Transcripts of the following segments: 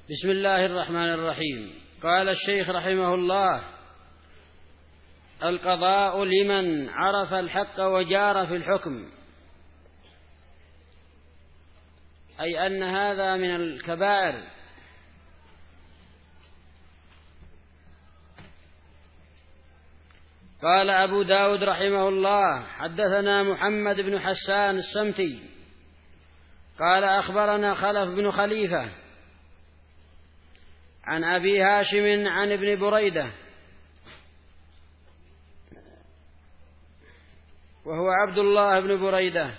بسم الله الرحمن الرحيم. قال الشيخ رحمه الله: القضاء لمن عرف الحق وجار في الحكم، أي أن هذا من الكبائر. قال أبو داود رحمه الله: حدثنا محمد بن حسان السمتي قال أخبرنا خلف بن خليفة عن أبي هاشم عن ابن بريدة وهو عبد الله بن بريدة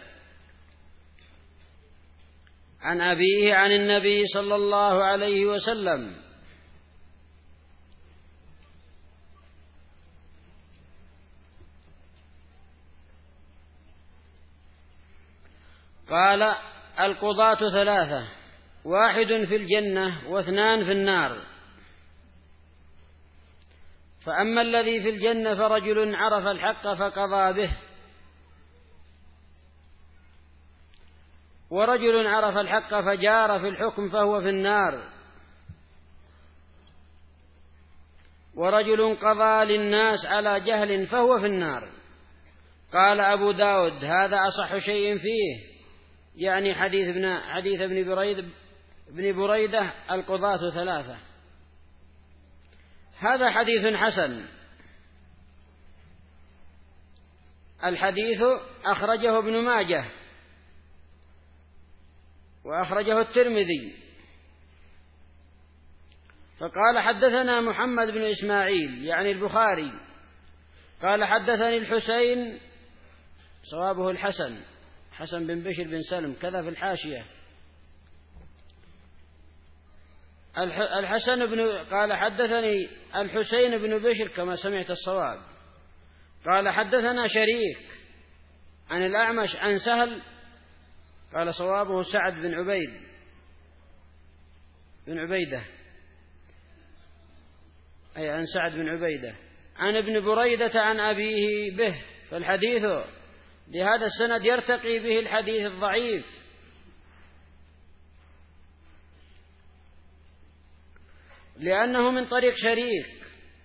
عن أبيه عن النبي صلى الله عليه وسلم قال: القضاة ثلاثة، واحد في الجنة واثنان في النار. فأما الذي في الجنة فرجل عرف الحق فقضى به، ورجل عرف الحق فجار في الحكم فهو في النار، ورجل قضى للناس على جهل فهو في النار. قال أبو داود: هذا أصح شيء فيه، يعني حديث ابن بريدة القضاة ثلاثة. هذا حديث حسن. الحديث أخرجه ابن ماجه وأخرجه الترمذي. فقال: حدثنا محمد بن إسماعيل يعني البخاري قال: حدثني الحسين، صوابه الحسن، حسن بن بشر بن سلم كذا في الحاشية. قال: حدثني الحسين بن بشر كما سمعت الصواب. قال: حدثنا شريك عن الأعمش عن سهل قال: صوابه سعد بن عبيدة أي عن سعد بن عبيدة عن ابن بريدة عن أبيه به. فالحديث بهذا السند يرتقي به الحديث الضعيف، لأنه من طريق شريك،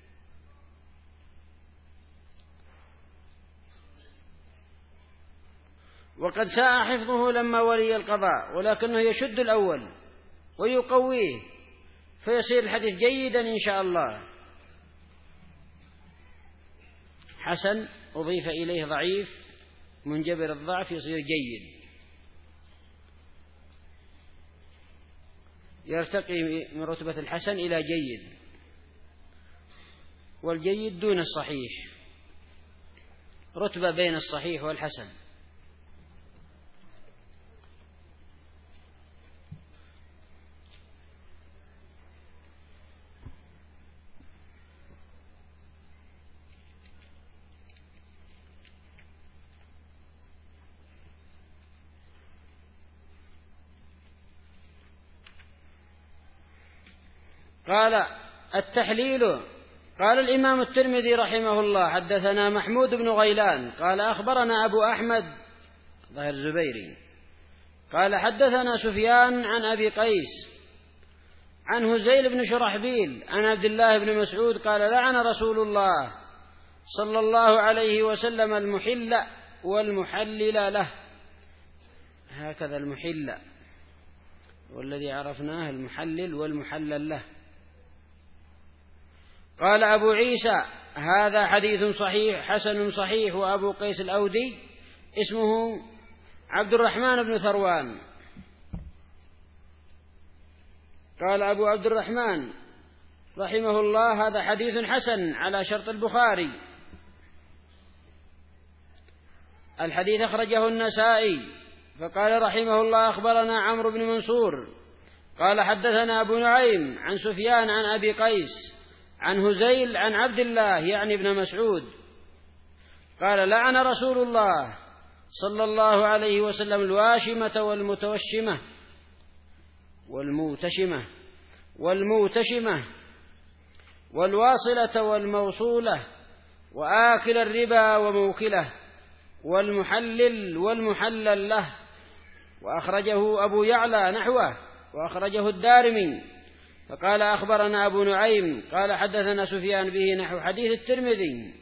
وقد ساء حفظه لما ولي القضاء، ولكنه يشد الأول ويقويه فيصير الحديث جيدا إن شاء الله. حسن أضيف إليه ضعيف منجبر الضعف يصير جيد، يرتقي من رتبة الحسن إلى جيد، والجيد دون الصحيح، رتبة بين الصحيح والحسن. قال: التحليل. قال الإمام الترمذي رحمه الله: حدثنا محمود بن غيلان قال أخبرنا أبو أحمد ظاهر الزبيري قال حدثنا سفيان عن أبي قيس عن هزيل بن شرحبيل عن عبد الله بن مسعود قال: لعن رسول الله صلى الله عليه وسلم المحل والمحلل له. هكذا المحل، والذي عرفناه المحلل والمحلل له. قال أبو عيسى: هذا حديث صحيح حسن صحيح. وأبو قيس الأودي اسمه عبد الرحمن بن ثروان. قال أبو عبد الرحمن رحمه الله: هذا حديث حسن على شرط البخاري. الحديث أخرجه النسائي. فقال رحمه الله: أخبرنا عمرو بن منصور قال حدثنا أبو نعيم عن سفيان عن أبي قيس عن هزيل عن عبد الله يعني ابن مسعود قال: لعن رسول الله صلى الله عليه وسلم الواشمة والموتشمة والواصلة والموصولة وآكل الربا وموكله والمحلل والمحلل له. وأخرجه أبو يعلى نحوه، وأخرجه الدارمي فقال أخبرنا أبو نعيم قال حدثنا سفيان به نحو حديث الترمذي.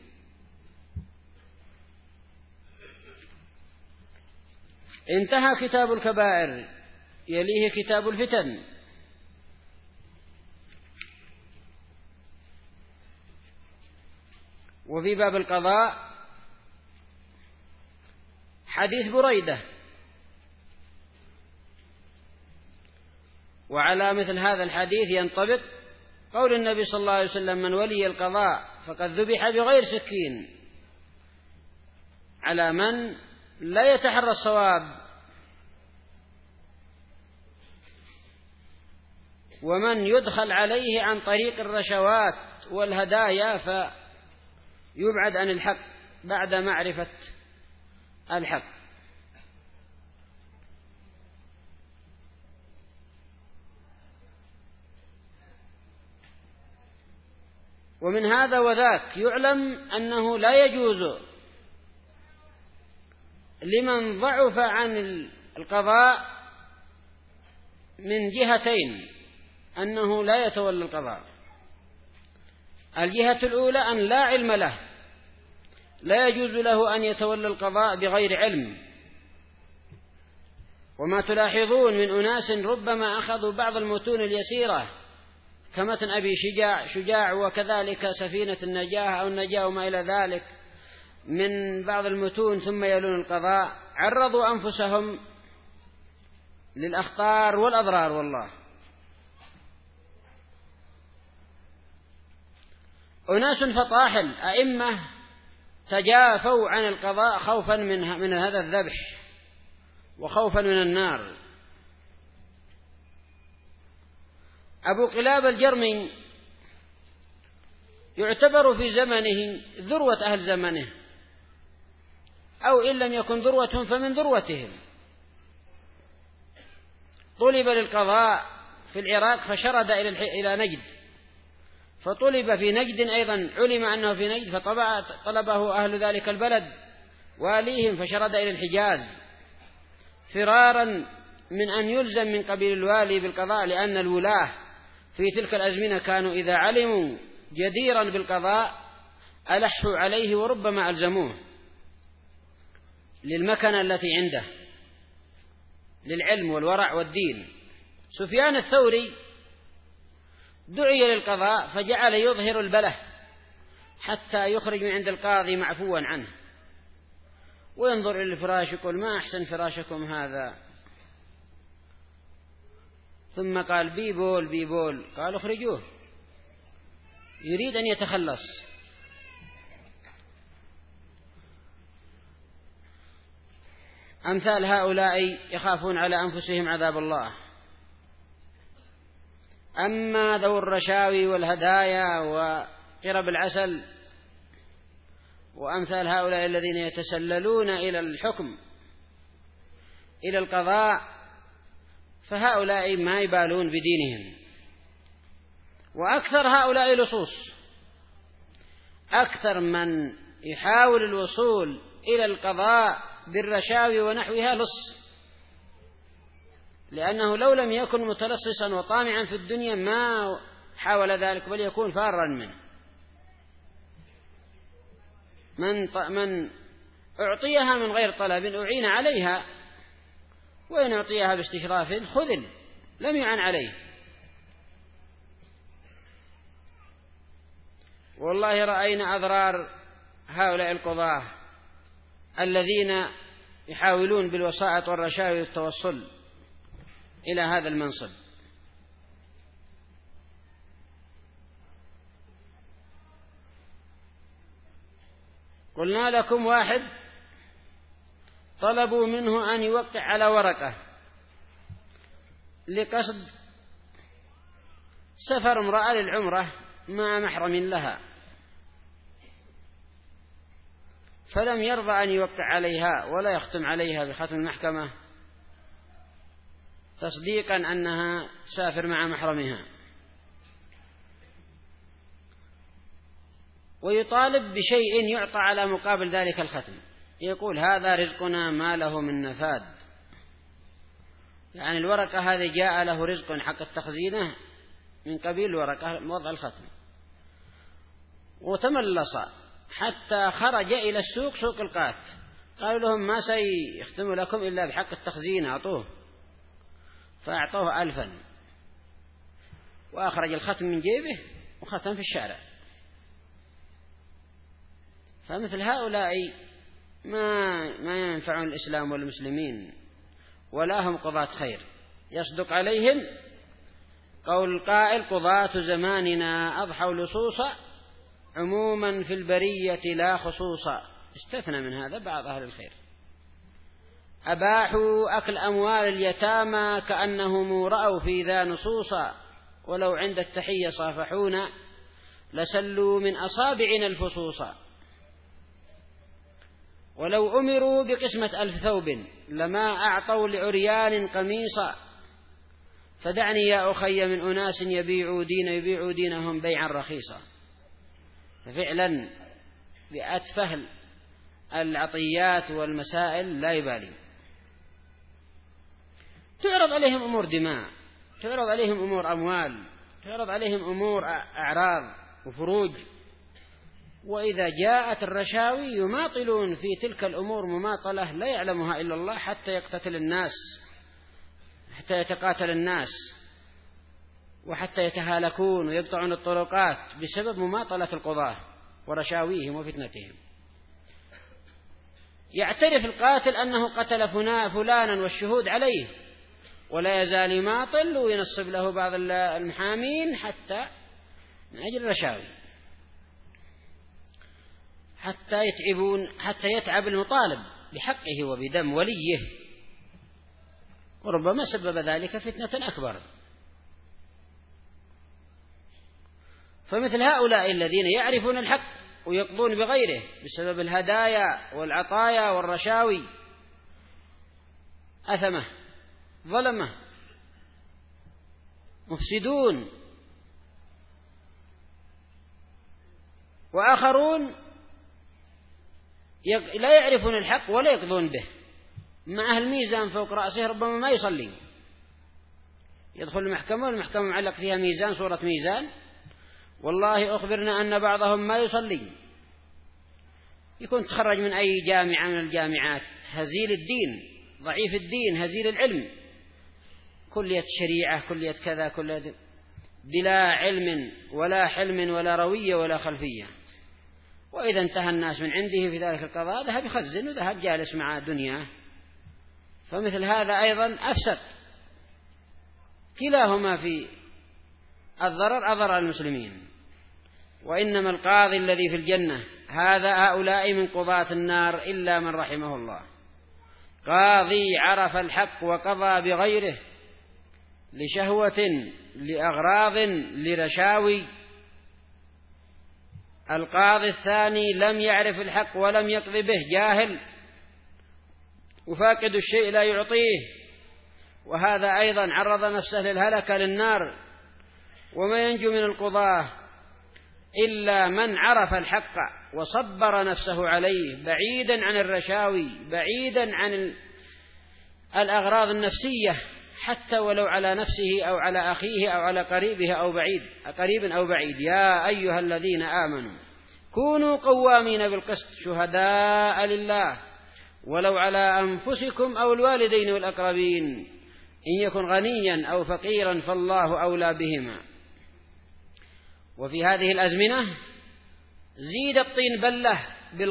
انتهى كتاب الكبائر، يليه كتاب الفتن. وفي باب القضاء حديث بريدة. وعلى مثل هذا الحديث ينطبق قول النبي صلى الله عليه وسلم: من ولي القضاء فقد ذبح بغير سكين، على من لا يتحرى الصواب، ومن يدخل عليه عن طريق الرشوات والهدايا فيبعد عن الحق بعد معرفة الحق. ومن هذا وذاك يعلم أنه لا يجوز لمن ضعف عن القضاء من جهتين أنه لا يتولى القضاء. الجهة الأولى أن لا علم له، لا يجوز له أن يتولى القضاء بغير علم. وما تلاحظون من أناس ربما أخذوا بعض المتون اليسيرة كمتن أبي شجاع وكذلك سفينة النجاة أو النجاة وما إلى ذلك من بعض المتون، ثم يلون القضاء، عرضوا أنفسهم للأخطار والأضرار. والله أناس فطاحل أئمة تجافوا عن القضاء خوفا من هذا الذبح وخوفا من النار. أبو قلاب الجرمي يعتبر في زمنه ذروة أهل زمنه، أو إن لم يكن ذروة فمن ذروتهم. طلب للقضاء في العراق فشرد إلى نجد، فطلب في نجد أيضا، علم أنه في نجد فطلبه أهل ذلك البلد واليهم فشرد إلى الحجاز فرارا من أن يلزم من قبيل الوالي بالقضاء، لأن الولاة في تلك الأزمنة كانوا إذا علموا جديرا بالقضاء ألحوا عليه وربما ألزموه للمكنة التي عنده للعلم والورع والدين. سفيان الثوري دعي للقضاء فجعل يظهر البله حتى يخرج من عند القاضي معفوا عنه، وينظر إلى الفراش يقول: ما أحسن فراشكم هذا. ثم قال: بيبول بيبول. قال: اخرجوه، يريد أن يتخلص. أمثال هؤلاء يخافون على أنفسهم عذاب الله. أما ذو الرشاوي والهدايا وقرب العسل وأمثال هؤلاء الذين يتسللون إلى الحكم إلى القضاء، فهؤلاء ما يبالون بدينهم. وأكثر هؤلاء لصوص، أكثر من يحاول الوصول إلى القضاء بالرشاوي ونحوها لص، لأنه لو لم يكن متلصصا وطامعا في الدنيا ما حاول ذلك، بل يكون فارا منه. من أعطيها من غير طلب أعين عليها، وإن أعطيها باستشراف خذل لم يعن عليه. والله رأينا أضرار هؤلاء القضاة الذين يحاولون بالوسائط والرشاوي التوصل إلى هذا المنصب. قلنا لكم واحد طلبوا منه أن يوقع على ورقة لقصد سفر امرأة للعمرة مع محرم لها، فلم يرضى أن يوقع عليها ولا يختم عليها بختم المحكمة تصديقا أنها سافر مع محرمها، ويطالب بشيء يعطى على مقابل ذلك الختم. يقول: هذا رزقنا ما له من نفاد، يعني الورقة هذه جاء له رزق حق التخزينه من قبيل ورقة وضع الختم، وتملص حتى خرج إلى السوق، سوق القات، قالوا لهم ما سيختم لكم إلا بحق التخزين، أعطوه، فأعطوه 1000 وأخرج الختم من جيبه وختم في الشارع. فمثل هؤلاء ما ينفعون الإسلام والمسلمين، ولا هم قضاة خير. يصدق عليهم قول القائل: قضاة زماننا أضحوا لصوصا عموما في البرية لا خصوصا. استثنى من هذا بعض أهل الخير. أباحوا أكل أموال اليتامى كأنهم رأوا في ذا نصوصا، ولو عند التحية صافحونا لسلوا من أصابعنا الفصوصا. ولو أمروا بقسمة 1000 ثوب لما أعطوا لعريان قميصا، فدعني يا أخي من أناس يبيعوا دينهم بيعا رخيصا. ففعلا بأتفه العطيات والمسائل لا يبالي. تعرض عليهم أمور دماء، تعرض عليهم أمور أموال، تعرض عليهم أمور أعراض وفروج، وإذا جاءت الرشاوي يماطلون في تلك الأمور مماطلة لا يعلمها إلا الله، حتى يقتتل الناس، حتى يتقاتل الناس، وحتى يتهالكون ويقطعون الطرقات بسبب مماطلة القضاة ورشاويهم وفتنتهم. يعترف القاتل أنه قتل فلانا والشهود عليه، ولا يزال يماطل وينصب له بعض المحامين حتى من أجل الرشاوي، حتى يتعب المطالب بحقه وبدم وليه، وربما سبب ذلك فتنة أكبر. فمثل هؤلاء الذين يعرفون الحق ويقضون بغيره بسبب الهدايا والعطايا والرشاوي أثمة، ظلمة، مفسدون. وآخرون لا يعرفون الحق ولا يقضون به، معه الميزان فوق رأسه ربما ما يصلي، يدخل المحكمة والمحكمة معلق فيها ميزان، صورة ميزان، والله أخبرنا أن بعضهم ما يصلي، يكون تخرج من أي جامعة من الجامعات، هزيل الدين، ضعيف الدين، هزيل العلم، كلية شريعة، كلية كذا، كلية بلا علم ولا حلم ولا روية ولا خلفية. وإذا انتهى الناس من عنده في ذلك القضاء ذهب يخزن وذهب جالس مع دنياه. فمثل هذا أيضا أفسد، كلاهما في الضرر أضر المسلمين. وإنما القاضي الذي في الجنة هؤلاء من قضاة النار إلا من رحمه الله، قاضي عرف الحق وقضى بغيره لشهوة لأغراض لرشاوي. القاضي الثاني لم يعرف الحق ولم يقض به، جاهل وفاقد الشيء لا يعطيه، وهذا أيضا عرض نفسه للهلكة للنار. وما ينجو من القضاة إلا من عرف الحق وصبر نفسه عليه، بعيدا عن الرشاوي، بعيدا عن الأغراض النفسية، حتى ولو على نفسه أو على أخيه أو على قريبه أو قريب أو بعيد. يا أيها الذين آمنوا كونوا قوامين بالقسط شهداء لله ولو على أنفسكم أو الوالدين والأقربين إن يكن غنيا أو فقيرا فالله أولى بهما. وفي هذه الأزمنة زيد الطين بلة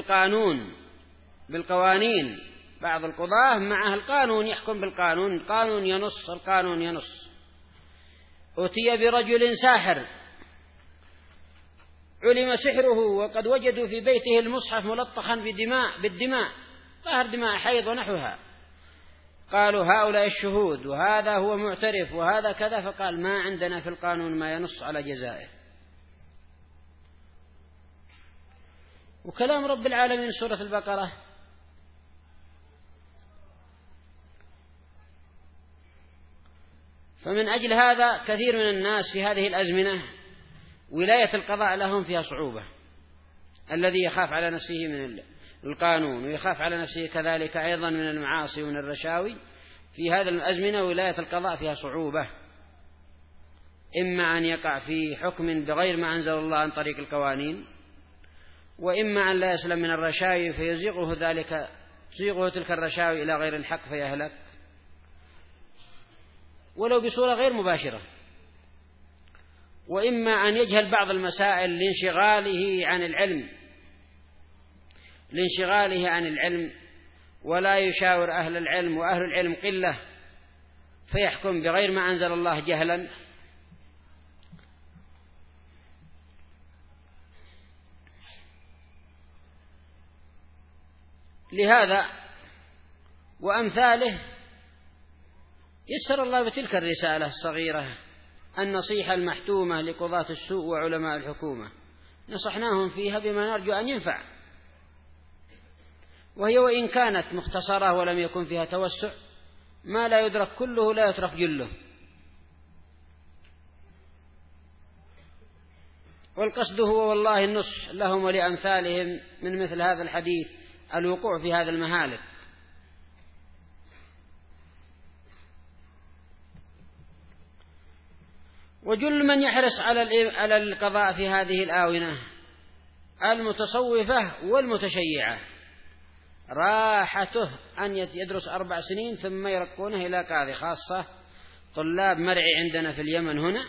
بالقوانين. بعض القضاة معه القانون يحكم بالقانون، القانون ينص، القانون ينص. أتي برجل ساحر علم سحره وقد وجدوا في بيته المصحف ملطخا بالدماء، طهر دماء حيض ونحوها. قالوا هؤلاء الشهود وهذا هو معترف وهذا كذا، فقال ما عندنا في القانون ما ينص على جزائه. وكلام رب العالمين سورة البقرة فمن أجل هذا كثير من الناس في هذه الأزمنة ولاية القضاء لهم فيها صعوبة. الذي يخاف على نفسه من القانون ويخاف على نفسه كذلك أيضا من المعاصي ومن الرشاوي، في هذه الأزمنة ولاية القضاء فيها صعوبة. إما أن يقع في حكم بغير ما أنزل الله عن طريق القوانين، وإما أن لا يسلم من الرشاوي تزيغه تلك الرشاوي إلى غير الحق فيهلك ولو بصورة غير مباشرة، وإما أن يجهل بعض المسائل لانشغاله عن العلم ولا يشاور أهل العلم، وأهل العلم قلة، فيحكم بغير ما أنزل الله جهلا. لهذا وأمثاله يسر الله بتلك الرسالة الصغيرة النصيحة المحتومة لقضاة السوء وعلماء الحكومة، نصحناهم فيها بما نرجو أن ينفع، وهي وإن كانت مختصرة ولم يكن فيها توسع، ما لا يدرك كله لا يترك جله. والقصد هو والله النصح لهم ولأمثالهم من مثل هذا الحديث الوقوع في هذا المهالك. وجل من يحرص على القضاء في هذه الآونة المتصوفة والمتشيعة راحته أن يدرس 4 سنين ثم يرقونه إلى قاضي، خاصة طلاب مرعي عندنا في اليمن هنا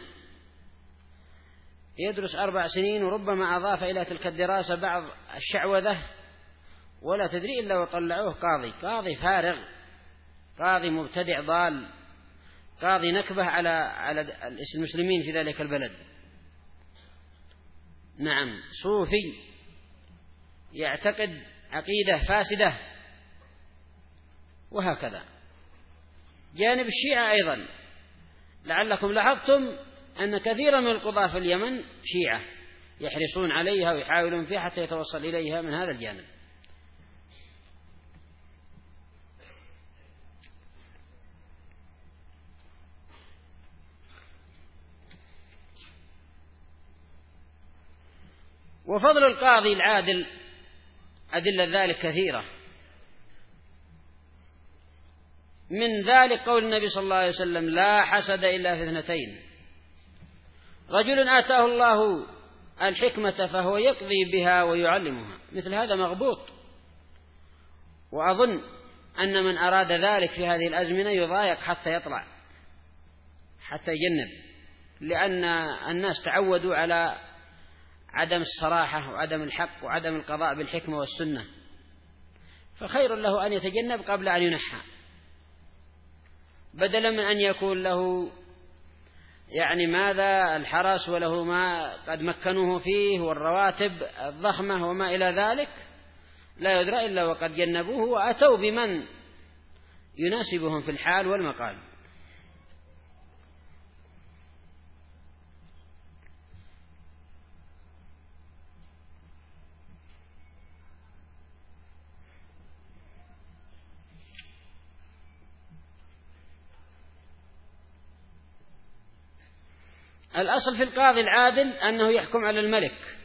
يدرس 4 سنين وربما أضاف إلى تلك الدراسة بعض الشعوذة ولا تدري إلا وطلعوه قاضي فارغ، قاضي مبتدع ضال، قاضي نكبة على المسلمين في ذلك البلد. نعم، صوفي يعتقد عقيدة فاسدة. وهكذا جانب الشيعة أيضا، لعلكم لاحظتم أن كثيرا من القضاة في اليمن شيعة يحرصون عليها ويحاولون فيها حتى يتوصل إليها من هذا الجانب. وفضل القاضي العادل أدلة ذلك كثيرة، من ذلك قول النبي صلى الله عليه وسلم: لا حسد إلا في 2، رجل آتاه الله الحكمة فهو يقضي بها ويعلمها. مثل هذا مغبوط، وأظن أن من أراد ذلك في هذه الأزمنة يضايق حتى يطلع، حتى يجنب، لأن الناس تعودوا على عدم الصراحة وعدم الحق وعدم القضاء بالحكمة والسنة، فخير له أن يتجنب قبل أن ينحى، بدلا من أن يكون له ماذا الحرس وله ما قد مكنوه فيه والرواتب الضخمة وما إلى ذلك، لا يدرى إلا وقد جنبوه وأتوا بمن يناسبهم في الحال والمقال. الأصل في القاضي العادل أنه يحكم على الملك،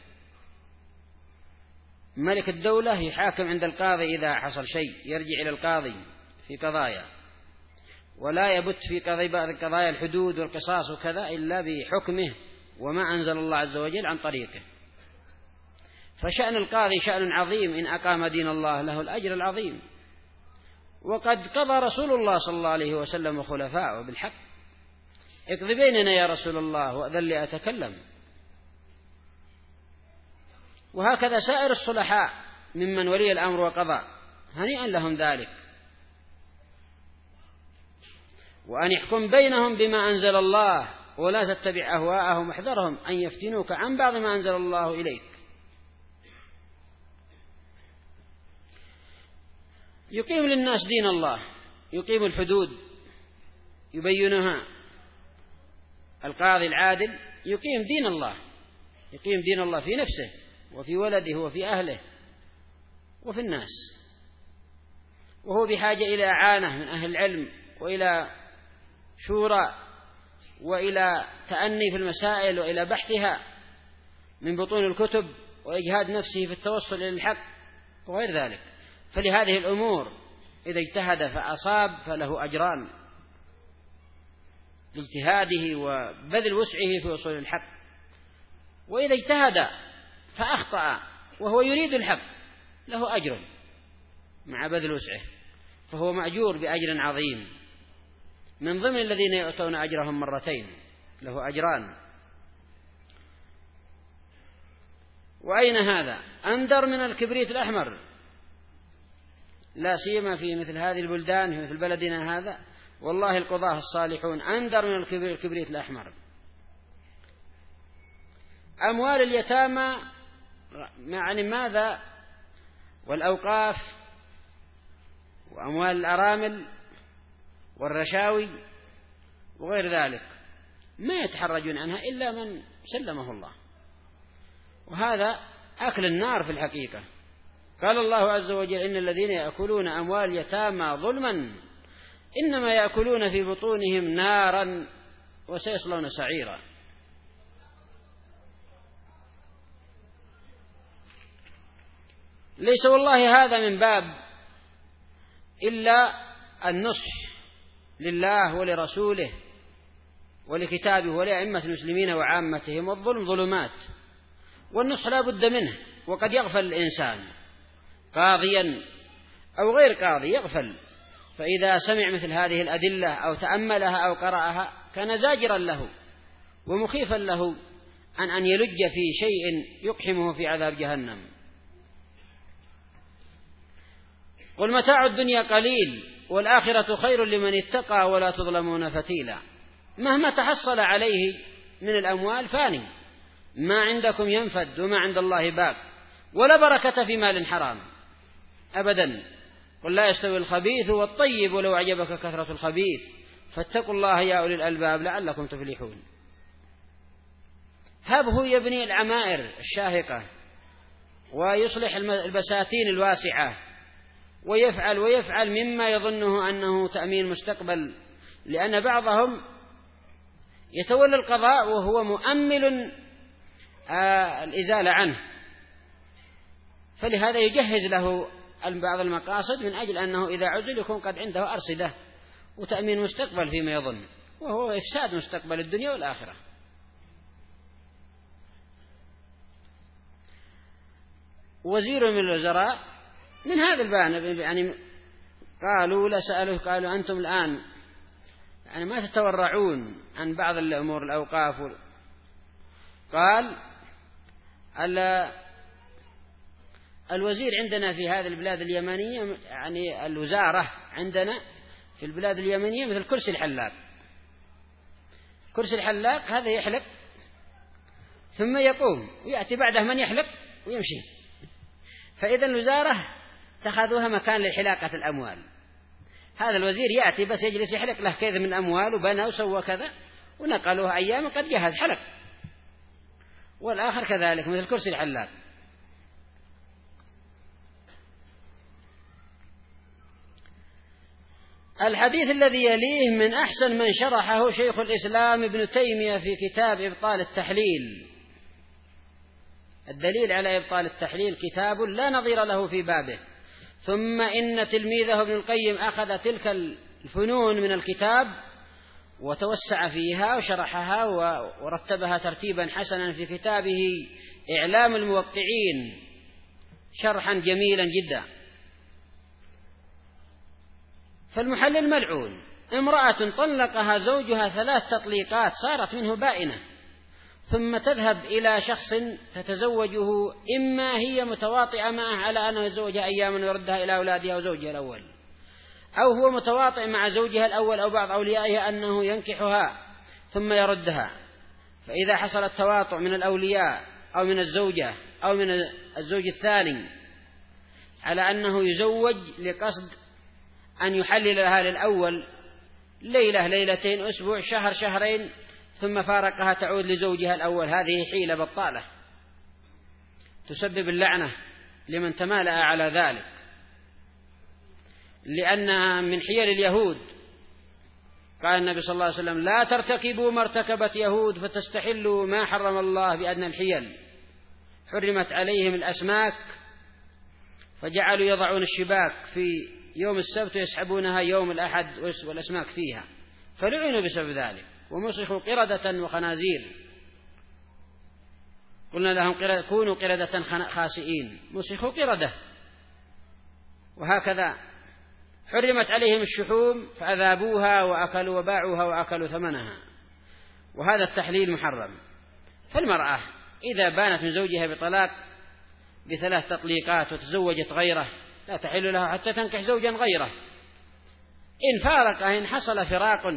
ملك الدولة يحاكم عند القاضي إذا حصل شيء، يرجع إلى القاضي في قضايا، ولا يبت في قضايا الحدود والقصاص وكذا إلا بحكمه وما أنزل الله عز وجل عن طريقه. فشأن القاضي شأن عظيم، إن أقام دين الله له الأجر العظيم. وقد قضى رسول الله صلى الله عليه وسلم وخلفاؤه بالحق: اقض بيننا يا رسول الله وأذن لي أتكلم. وهكذا سائر الصلحاء ممن ولي الأمر وقضى، هنيئا لهم ذلك. وأن يحكم بينهم بما أنزل الله ولا تتبع أهواءهم، احذرهم أن يفتنوك عن بعض ما أنزل الله إليك. يقيم للناس دين الله، يقيم الحدود يبينها. القاضي العادل يقيم دين الله، يقيم دين الله في نفسه وفي ولده وفي أهله وفي الناس، وهو بحاجة إلى إعانة من أهل العلم وإلى شورى وإلى تأني في المسائل وإلى بحثها من بطون الكتب وإجهاد نفسه في التوصل إلى الحق وغير ذلك. فلهذه الأمور إذا اجتهد فأصاب فله أجران: لاجتهاده وبذل وسعه في وصول الحق. وإذا اجتهد فأخطأ وهو يريد الحق له أجر مع بذل وسعه، فهو مأجور بأجر عظيم، من ضمن الذين يؤتون أجرهم مرتين، له أجران. وأين هذا؟ أندر من الكبريت الأحمر، لا سيما في مثل هذه البلدان، في مثل بلدنا هذا، والله القضاة الصالحون أندر من الكبريت الأحمر. أموال اليتامى يعني ماذا؟ والأوقاف وأموال الأرامل والرشاوي وغير ذلك ما يتحرجون عنها إلا من سلمه الله، وهذا أكل النار في الحقيقة. قال الله عز وجل: إن الذين يأكلون أموال اليتامى ظلما إنما يأكلون في بطونهم نارا وسيصلون سعيرا. ليس والله هذا من باب إلا النصح لله ولرسوله ولكتابه ولأئمة المسلمين وعامتهم، والظلم ظلمات، والنصح لا بد منه. وقد يغفل الإنسان قاضيا أو غير قاضي، يغفل، فإذا سمع مثل هذه الأدلة أو تأملها أو قرأها كان زاجرا له ومخيفا له عن أن يلج في شيء يقحمه في عذاب جهنم. قل متاع الدنيا قليل والآخرة خير لمن اتقى ولا تظلمون فتيلا. مهما تحصل عليه من الأموال فاني، ما عندكم ينفد وما عند الله باق، ولا بركة في مال حرام أبدا. قل لا يستوي الخبيث والطيب ولو أعجبك كثرة الخبيث فاتقوا الله يا أولي الألباب لعلكم تفلحون. هبه يبني العمائر الشاهقة ويصلح البساتين الواسعة ويفعل مما يظنه أنه تأمين مستقبل، لأن بعضهم يتولى القضاء وهو مؤمل الإزالة عنه، فلهذا يجهز له بعض المقاصد من أجل أنه إذا عزل يكون قد عنده أرصدة وتأمين مستقبل فيما يظن، وهو إفساد مستقبل الدنيا والآخرة. وزير من الوزراء من هذا البانب يعني قالوا لسألوه قالوا أنتم الآن يعني ما تتورعون عن بعض الأمور الأوقاف قال الوزير عندنا في هذه البلاد اليمنية يعني الوزارة عندنا في البلاد اليمنية مثل كرسي الحلاق. كرسي الحلاق هذا يحلق ثم يقوم ويأتي بعده من يحلق ويمشي، فإذا الوزارة اتخذوها مكان لحلاقة الأموال. هذا الوزير يأتي بس يجلس يحلق له كذا من أموال وبنى وسوى كذا ونقلوها أيام قد جهز حلق، والآخر كذلك مثل كرسي الحلاق. الحديث الذي يليه من أحسن من شرحه شيخ الإسلام ابن تيمية في كتاب إبطال التحليل. الدليل على إبطال التحليل كتاب لا نظير له في بابه. ثم إن تلميذه ابن القيم أخذ تلك الفنون من الكتاب وتوسع فيها وشرحها ورتبها ترتيبا حسنا في كتابه إعلام الموقعين شرحا جميلا جدا. فالمحلل ملعون، امرأة طلقها زوجها 3 تطليقات صارت منه بائنة، ثم تذهب إلى شخص تتزوجه، إما هي متواطئة معه على أنه يتزوجها أياما ويردها إلى أولادها وزوجها الأول، أو هو متواطئ مع زوجها الأول أو بعض أوليائها أنه ينكحها ثم يردها. فإذا حصل التواطؤ من الأولياء أو من الزوجة أو من الزوج الثاني على أنه يزوج لقصد أن يحلل لها للأول ليلة ليلتين أسبوع شهر شهرين ثم فارقها تعود لزوجها الأول، هذه حيلة بطالة تسبب اللعنة لمن تمالأ على ذلك، لأنها من حيل اليهود. قال النبي صلى الله عليه وسلم: لا ترتكبوا ما ارتكبت يهود فتستحلوا ما حرم الله بأدنى الحيل. حرمت عليهم الأسماك فجعلوا يضعون الشباك في يوم السبت ويسحبونها يوم الأحد والأسماك فيها، فلعنوا بسبب ذلك. ومسخوا قردة وخنازير، قلنا لهم كونوا قردة خاسئين، مسخوا قردة. وهكذا حرمت عليهم الشحوم فأذابوها وأكلوا وباعوها وأكلوا ثمنها، وهذا التحليل محرم. فالمرأة إذا بانت من زوجها بطلاق ب3 تطليقات وتزوجت غيره لا تحل لها حتى تنكح زوجا غيره. إن حصل فراق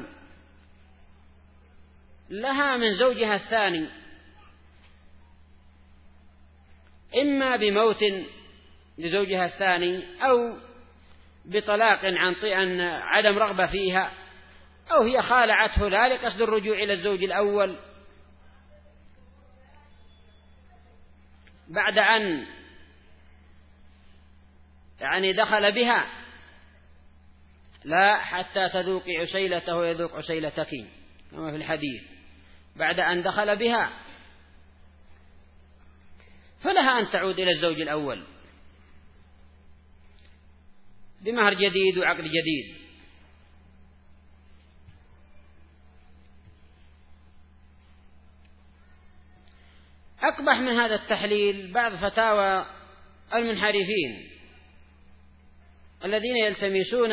لها من زوجها الثاني، إما بموت لزوجها الثاني أو بطلاق عن عدم رغبة فيها، أو هي خالعته لا لقصد الرجوع إلى الزوج الأول بعد أن دخل بها، لا حتى تذوقي عسيلته ويذوق عسيلتك كما في الحديث، بعد أن دخل بها فلها أن تعود إلى الزوج الأول بمهر جديد وعقد جديد. أقبح من هذا التحليل بعض فتاوى المنحرفين الذين يلتمسون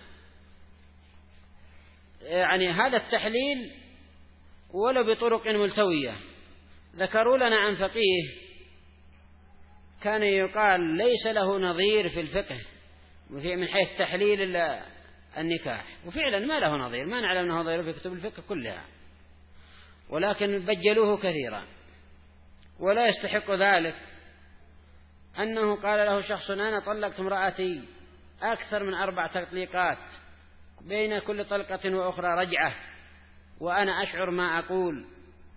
هذا التحليل ولو بطرق ملتوية. ذكروا لنا عن فقيه كان يقال ليس له نظير في الفقه من حيث تحليل النكاح، وفعلا ما له نظير، ما نعلم أنه نظير في كتب الفقه كلها، ولكن بجلوه كثيرا. ولا يستحق ذلك أنه قال له شخص أنا طلقت امرأتي أكثر من 4 تطليقات بين كل طلقة وأخرى رجعة وأنا أشعر ما أقول.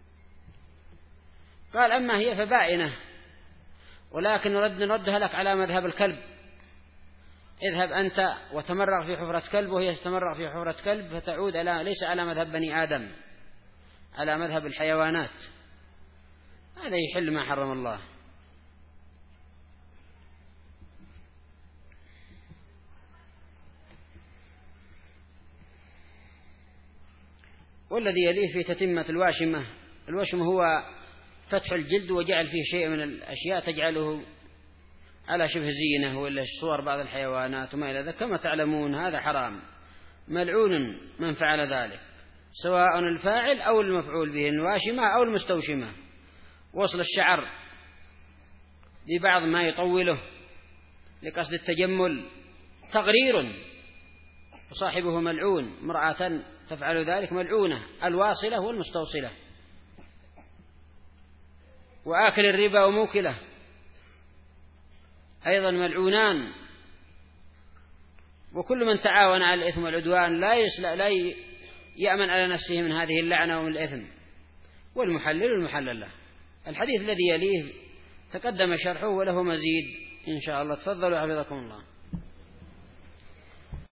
قال أما هي فبائنة، ولكن نردها لك على مذهب الكلب، اذهب أنت وتمرغ في حفرة كلب وهي تتمرغ في حفرة كلب، فتعود ليس على مذهب بني آدم، على مذهب الحيوانات. هذا يحل ما حرم الله. والذي يليه في تتمة الواشمة، الوشم هو فتح الجلد وجعل فيه شيء من الأشياء تجعله على شبه زينة ولا صور بعض الحيوانات وما إلى ذلك، كما تعلمون هذا حرام، ملعون من فعل ذلك، سواء الفاعل أو المفعول به، الواشمة أو المستوشمة. وصل الشعر ببعض ما يطوله لقصد التجمل تغرير وصاحبه ملعون، امرأة تفعل ذلك ملعونة، الواصلة والمستوصلة. وآكل الربا وموكله أيضا ملعونان. وكل من تعاون على الإثم والعدوان لا يأمن على نفسه من هذه اللعنة ومن الإثم. والمحلل والمحلل له. الحديث الذي يليه تقدم شرحه وله مزيد إن شاء الله. تفضلوا حفظكم الله.